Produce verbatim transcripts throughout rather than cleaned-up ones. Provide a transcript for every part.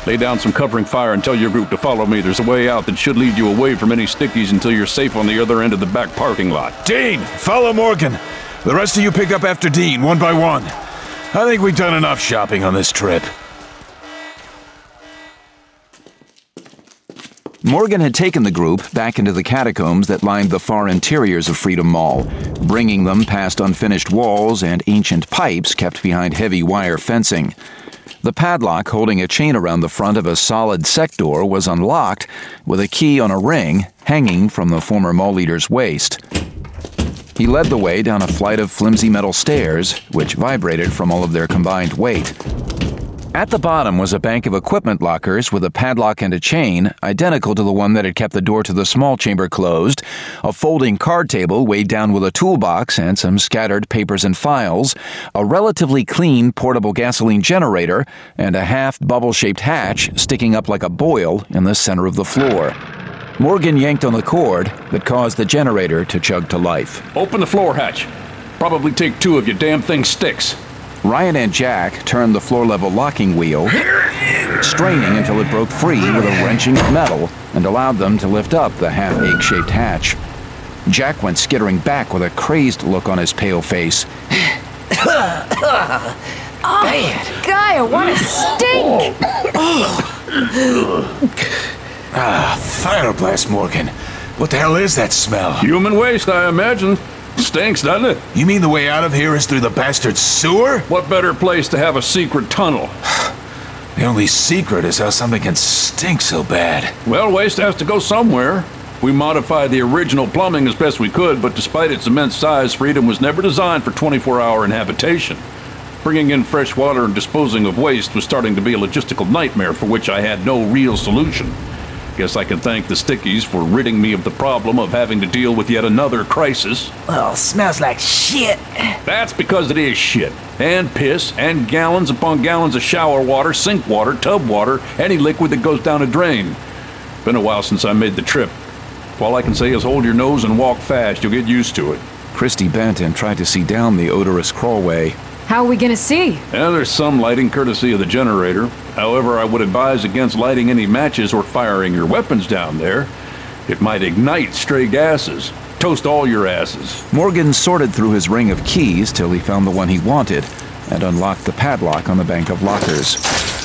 Lay down some covering fire and tell your group to follow me. There's a way out that should lead you away from any stickies until you're safe on the other end of the back parking lot. Dean, follow Morgan. The rest of you pick up after Dean, one by one. I think we've done enough shopping on this trip. Morgan had taken the group back into the catacombs that lined the far interiors of Freedom Mall, bringing them past unfinished walls and ancient pipes kept behind heavy wire fencing. The padlock holding a chain around the front of a solid sec door was unlocked, with a key on a ring hanging from the former mall leader's waist. He led the way down a flight of flimsy metal stairs, which vibrated from all of their combined weight. At the bottom was a bank of equipment lockers with a padlock and a chain, identical to the one that had kept the door to the small chamber closed, a folding card table weighed down with a toolbox and some scattered papers and files, a relatively clean portable gasoline generator, and a half bubble-shaped hatch sticking up like a boil in the center of the floor. Morgan yanked on the cord that caused the generator to chug to life. Open the floor hatch. Probably take two of your damn thing sticks. Ryan and Jack turned the floor-level locking wheel, straining until it broke free with a wrenching of metal and allowed them to lift up the half-egg-shaped hatch. Jack went skittering back with a crazed look on his pale face. Oh, bad. Guy, what a stink! Ah, fire blast, Morgan. What the hell is that smell? Human waste, I imagine. Stinks, doesn't it? You mean the way out of here is through the bastard sewer? What better place to have a secret tunnel? The only secret is how something can stink so bad. Well, waste has to go somewhere. We modified the original plumbing as best we could, but despite its immense size, Freedom was never designed for twenty-four hour inhabitation. Bringing in fresh water and disposing of waste was starting to be a logistical nightmare for which I had no real solution. Guess I can thank the Stickies for ridding me of the problem of having to deal with yet another crisis. Well, smells like shit. That's because it is shit. And piss, and gallons upon gallons of shower water, sink water, tub water, any liquid that goes down a drain. Been a while since I made the trip. All I can say is hold your nose and walk fast. You'll get used to it. Christy Benton tried to see down the odorous crawlway. How are we gonna see? Yeah, there's some lighting courtesy of the generator. However, I would advise against lighting any matches or firing your weapons down there. It might ignite stray gases. Toast all your asses. Morgan sorted through his ring of keys till he found the one he wanted and unlocked the padlock on the bank of lockers.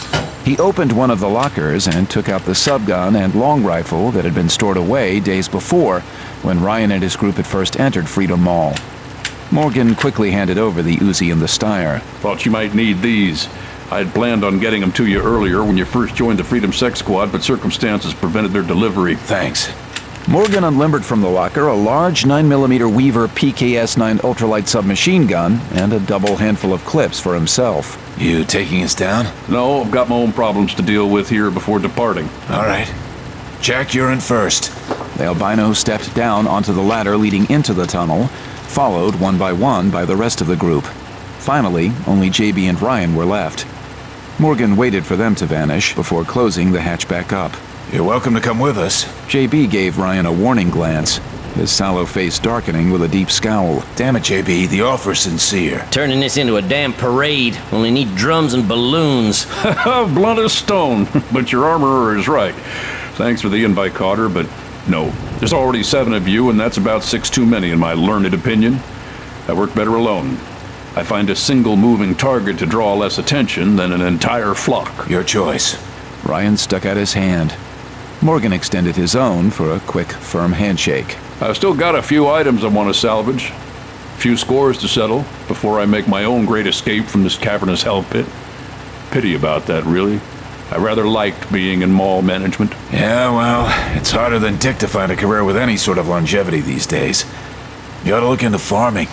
He opened one of the lockers and took out the subgun and long rifle that had been stored away days before when Ryan and his group had first entered Freedom Mall. Morgan quickly handed over the Uzi and the Steyr. Thought you might need these. I'd planned on getting them to you earlier when you first joined the Freedom Sex Squad, but circumstances prevented their delivery. Thanks. Morgan unlimbered from the locker a large nine millimeter Weaver P K S nine ultralight submachine gun and a double handful of clips for himself. You taking us down? No, I've got my own problems to deal with here before departing. All right. Jack, you're in first. The albino stepped down onto the ladder leading into the tunnel, followed one by one by the rest of the group. Finally, only J B and Ryan were left. Morgan waited for them to vanish before closing the hatch back up. You're welcome to come with us. J B gave Ryan a warning glance, his sallow face darkening with a deep scowl. Damn it, J B, the offer's sincere. Turning this into a damn parade. Only need drums and balloons. Blunt as stone, but your armorer is right. Thanks for the invite, Carter, but no. There's already seven of you, and that's about six too many in my learned opinion. I work better alone. I find a single moving target to draw less attention than an entire flock. Your choice. Ryan stuck out his hand. Morgan extended his own for a quick, firm handshake. I've still got a few items I want to salvage. A few scores to settle before I make my own great escape from this cavernous hell pit. Pity about that, really. I rather liked being in mall management. Yeah, well, it's harder than Dick to find a career with any sort of longevity these days. You ought to look into farming.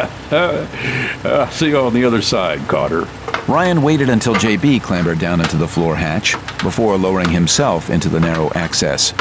uh, see you on the other side, Carter. Ryan waited until J B clambered down into the floor hatch before lowering himself into the narrow access.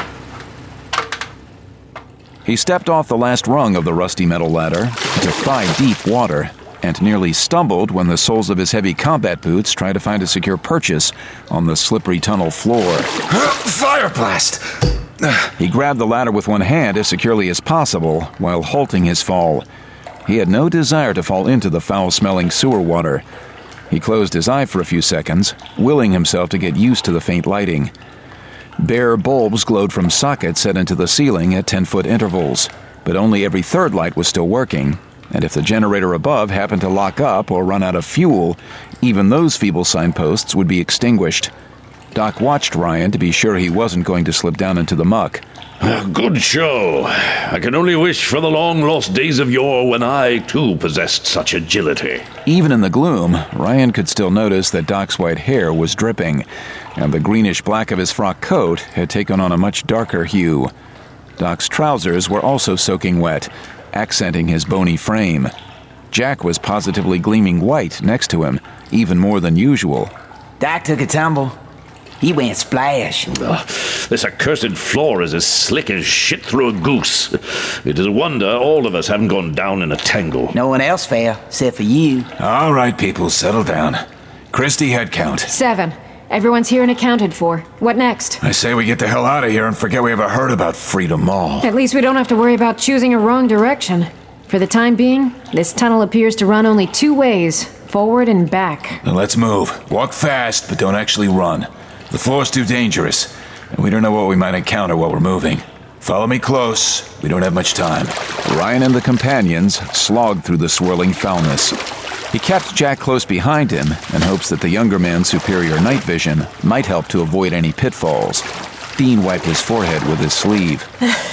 He stepped off the last rung of the rusty metal ladder into thigh-deep water and nearly stumbled when the soles of his heavy combat boots tried to find a secure purchase on the slippery tunnel floor. Fire blast! He grabbed the ladder with one hand as securely as possible while halting his fall. He had no desire to fall into the foul-smelling sewer water. He closed his eye for a few seconds, willing himself to get used to the faint lighting. Bare bulbs glowed from sockets set into the ceiling at ten-foot intervals, but only every third light was still working, and if the generator above happened to lock up or run out of fuel, even those feeble signposts would be extinguished. Doc watched Ryan to be sure he wasn't going to slip down into the muck. Good show. I can only wish for the long-lost days of yore when I, too, possessed such agility. Even in the gloom, Ryan could still notice that Doc's white hair was dripping, and the greenish-black of his frock coat had taken on a much darker hue. Doc's trousers were also soaking wet, accenting his bony frame. Jack was positively gleaming white next to him, even more than usual. Doc took a tumble. He went splash. Ugh, this accursed floor is as slick as shit through a goose. It is a wonder all of us haven't gone down in a tangle. No one else fell, except for you. All right, people, settle down. Christy, head count. Seven. Everyone's here and accounted for. What next? I say we get the hell out of here and forget we ever heard about Freedom Mall. At least we don't have to worry about choosing a wrong direction. For the time being, this tunnel appears to run only two ways, forward and back. Then let's move. Walk fast, but don't actually run. The floor's too dangerous, and we don't know what we might encounter while we're moving. Follow me close. We don't have much time. Ryan and the companions slogged through the swirling foulness. He kept Jack close behind him in hopes that the younger man's superior night vision might help to avoid any pitfalls. Dean wiped his forehead with his sleeve.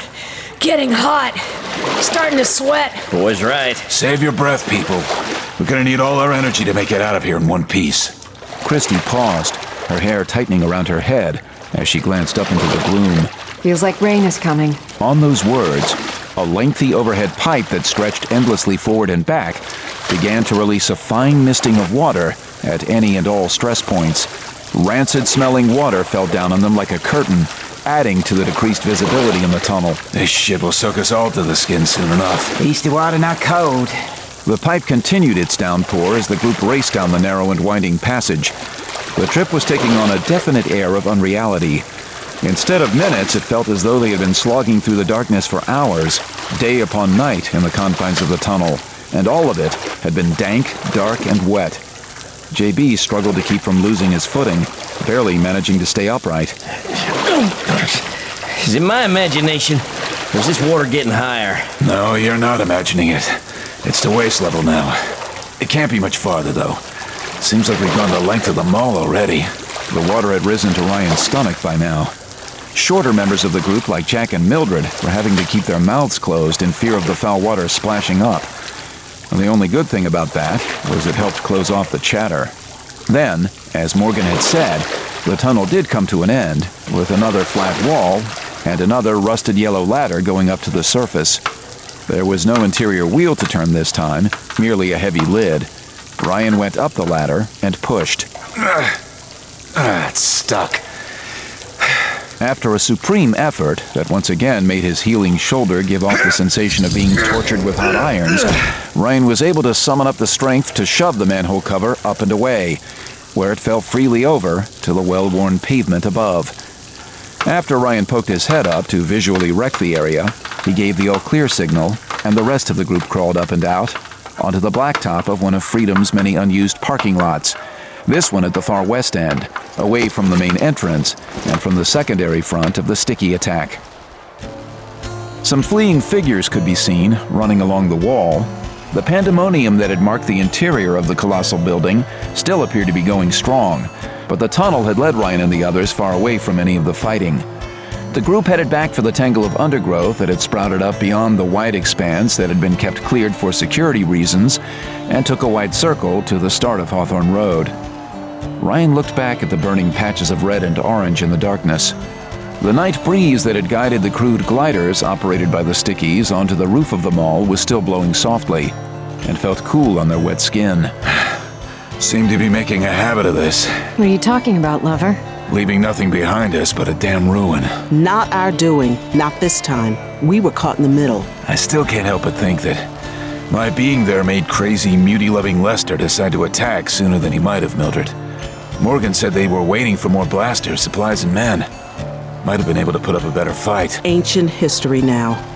Getting hot. Starting to sweat. Boy's right. Save your breath, people. We're gonna need all our energy to make it out of here in one piece. Christy paused, her hair tightening around her head as she glanced up into the gloom. Feels like rain is coming. On those words, a lengthy overhead pipe that stretched endlessly forward and back began to release a fine misting of water at any and all stress points. Rancid-smelling water fell down on them like a curtain, adding to the decreased visibility in the tunnel. This shit will soak us all to the skin soon enough. At least the water not cold. The pipe continued its downpour as the group raced down the narrow and winding passage. The trip was taking on a definite air of unreality. Instead of minutes, it felt as though they had been slogging through the darkness for hours, day upon night in the confines of the tunnel, and all of it had been dank, dark, and wet. J B struggled to keep from losing his footing, barely managing to stay upright. Is it my imagination, or is this water getting higher? No, you're not imagining it. It's to waist level now. It can't be much farther, though. Seems like we've gone the length of the mall already. The water had risen to Ryan's stomach by now. Shorter members of the group, like Jack and Mildred, were having to keep their mouths closed in fear of the foul water splashing up. And the only good thing about that was it helped close off the chatter. Then, as Morgan had said, the tunnel did come to an end, with another flat wall and another rusted yellow ladder going up to the surface. There was no interior wheel to turn this time, merely a heavy lid. Ryan went up the ladder and pushed. Ah, it's stuck. After a supreme effort that once again made his healing shoulder give off the sensation of being tortured with hot irons, Ryan was able to summon up the strength to shove the manhole cover up and away, where it fell freely over to the well-worn pavement above. After Ryan poked his head up to visually wreck the area, he gave the all-clear signal, and the rest of the group crawled up and out onto the blacktop of one of Freedom's many unused parking lots. This one at the far west end, away from the main entrance and from the secondary front of the Sticky attack. Some fleeing figures could be seen running along the wall. The pandemonium that had marked the interior of the colossal building still appeared to be going strong, but the tunnel had led Ryan and the others far away from any of the fighting. The group headed back for the tangle of undergrowth that had sprouted up beyond the wide expanse that had been kept cleared for security reasons, and took a wide circle to the start of Hawthorne Road. Ryan looked back at the burning patches of red and orange in the darkness. The night breeze that had guided the crude gliders operated by the Stickies onto the roof of the mall was still blowing softly, and felt cool on their wet skin. Seem to be making a habit of this. What are you talking about, lover? Leaving nothing behind us but a damn ruin. Not our doing. Not this time. We were caught in the middle. I still can't help but think that my being there made crazy, muty-loving Lester decide to attack sooner than he might have, Mildred. Morgan said they were waiting for more blasters, supplies, and men. Might have been able to put up a better fight. Ancient history now.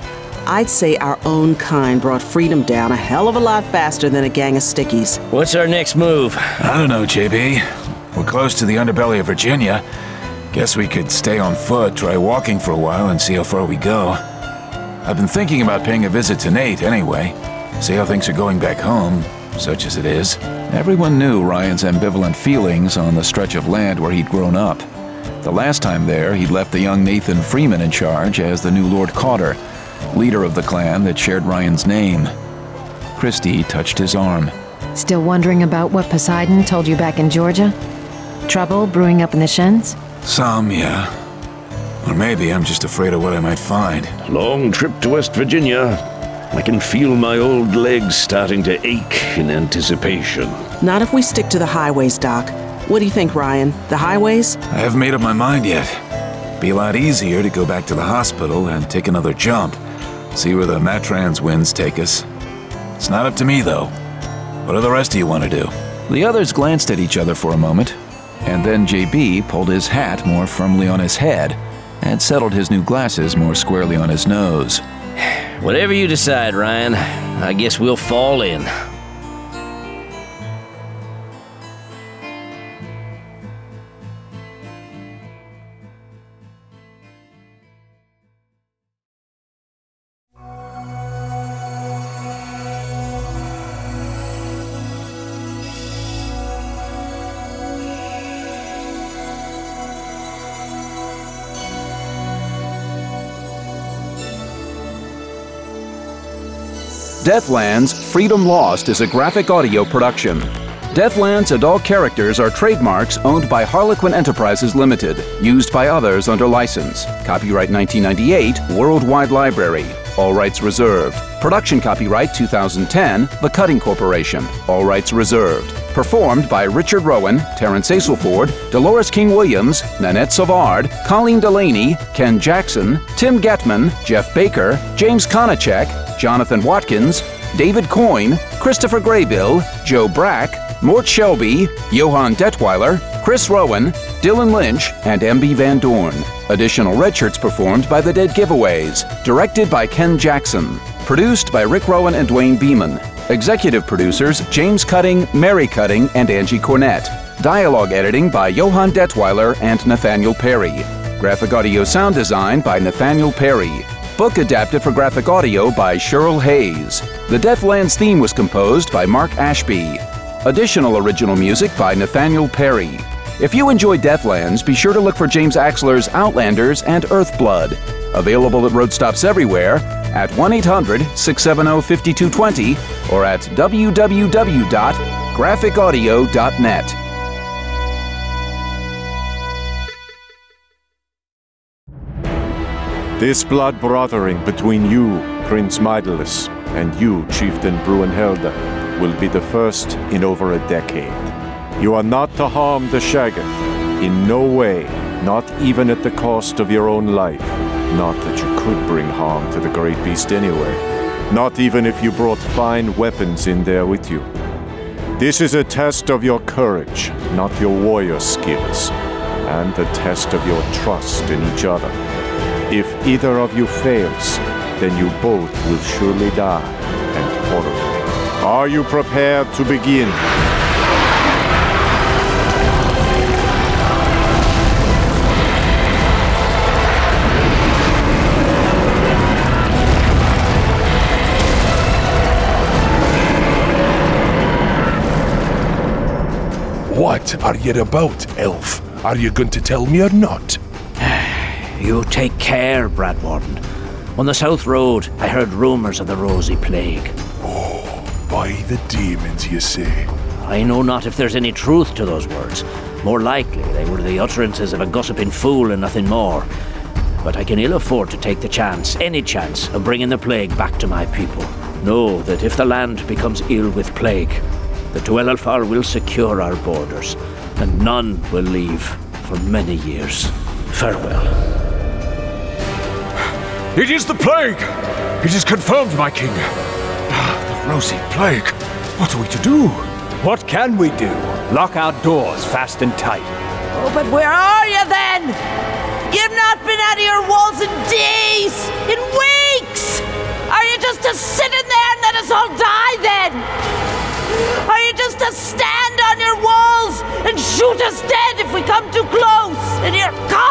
I'd say our own kind brought freedom down a hell of a lot faster than a gang of stickies. What's our next move? I don't know, J B. We're close to the underbelly of Virginia. Guess we could stay on foot, try walking for a while, and see how far we go. I've been thinking about paying a visit to Nate anyway. See how things are going back home, such as it is. Everyone knew Ryan's ambivalent feelings on the stretch of land where he'd grown up. The last time there, he'd left the young Nathan Freeman in charge as the new Lord Cotter, leader of the clan that shared Ryan's name. Christy touched his arm. Still wondering about what Poseidon told you back in Georgia? Trouble brewing up in the Shens? Some, yeah. Or maybe I'm just afraid of what I might find. Long trip to West Virginia. I can feel my old legs starting to ache in anticipation. Not if we stick to the highways, Doc. What do you think, Ryan? The highways? I haven't made up my mind yet. Be a lot easier to go back to the hospital and take another jump. See where the Matrans winds take us. It's not up to me, though. What do the rest of you want to do? The others glanced at each other for a moment, and then J B pulled his hat more firmly on his head and settled his new glasses more squarely on his nose. Whatever you decide, Ryan, I guess we'll fall in. Deathlands Freedom Lost is a graphic audio production. Deathlands and all characters are trademarks owned by Harlequin Enterprises Limited, used by others under license. Copyright nineteen ninety-eight, Worldwide Library. All rights reserved. Production copyright two thousand ten, The Cutting Corporation. All rights reserved. Performed by Richard Rowan, Terrence Aselford, Dolores King-Williams, Nanette Savard, Colleen Delaney, Ken Jackson, Tim Getman, Jeff Baker, James Konachek, Jonathan Watkins, David Coyne, Christopher Graybill, Joe Brack, Mort Shelby, Johann Detweiler, Chris Rowan, Dylan Lynch, and M B Van Dorn. Additional red shirts performed by The Dead Giveaways. Directed by Ken Jackson. Produced by Rick Rowan and Dwayne Beeman. Executive producers James Cutting, Mary Cutting, and Angie Cornett. Dialogue editing by Johann Detweiler and Nathaniel Perry. Graphic audio sound design by Nathaniel Perry. Book adapted for graphic audio by Cheryl Hayes. The Deathlands theme was composed by Mark Ashby. Additional original music by Nathaniel Perry. If you enjoy Deathlands, be sure to look for James Axler's Outlanders and Earthblood. Available at road stops everywhere, at one eight hundred, six seven zero, five two two zero or at w w w dot graphic audio dot net. This blood brothering between you, Prince Maedalus, and you, Chieftain Bruenhelde, will be the first in over a decade. You are not to harm the Shaggoth, in no way, not even at the cost of your own life. Not that you could bring harm to the great beast anyway. Not even if you brought fine weapons in there with you. This is a test of your courage, not your warrior skills, and a test of your trust in each other. If either of you fails, then you both will surely die, and horribly. Are you prepared to begin? What are you about, elf? Are you going to tell me or not? You take care, Bradwarden. On the South Road, I heard rumors of the Rosy Plague. Oh, by the demons, you say? I know not if there's any truth to those words. More likely, they were the utterances of a gossiping fool and nothing more. But I can ill afford to take the chance, any chance, of bringing the plague back to my people. Know that if the land becomes ill with plague, the Tuel'Alfar will secure our borders, and none will leave for many years. Farewell. It is the plague! It is confirmed, my king. The Rosy Plague. What are we to do? What can we do? Lock our doors fast and tight. Oh, but where are you then? You've not been out of your walls in days, in weeks! us dead if we come too close!